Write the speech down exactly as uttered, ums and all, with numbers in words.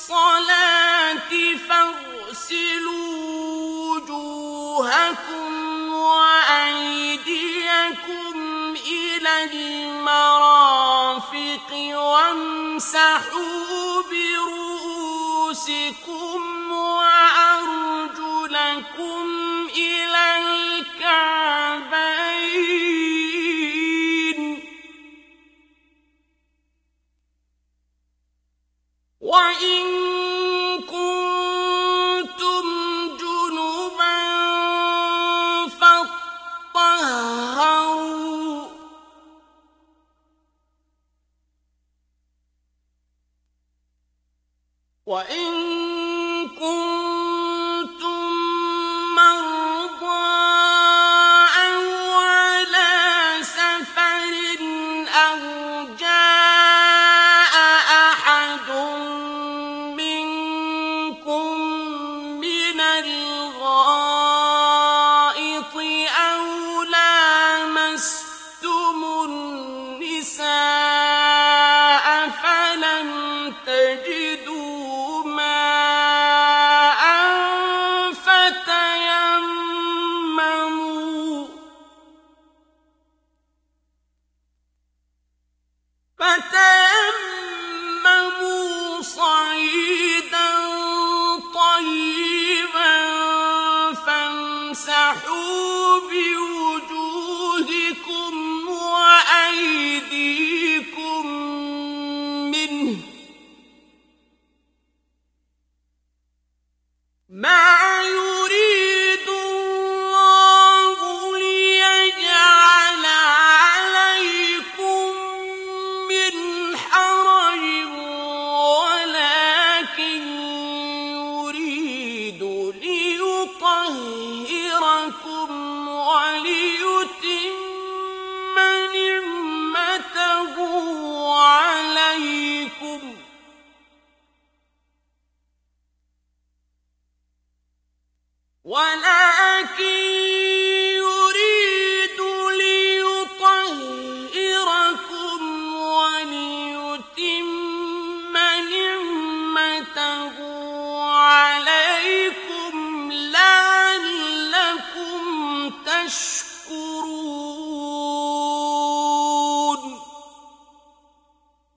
الصلاة فاغسلوا وجوهكم وأيديكم إلى المرافق وامسحوا برؤوسكم وأرجلكم إلى الكعبين وإن كنتم جنبا فاطهروا وإن كنتم مرضى أو على سفر أو جاء أحد منكم من الغائط أو لامستم النساء فلم تجدوا ماء فتيمموا فتيمموا صعيدا طيبا فامسحوا بوجوهكم وأيديكم منه ما يريد الله ليجعل عليكم من حرج ولكن يريد ليطهركم وليتم نعمته عليكم ولا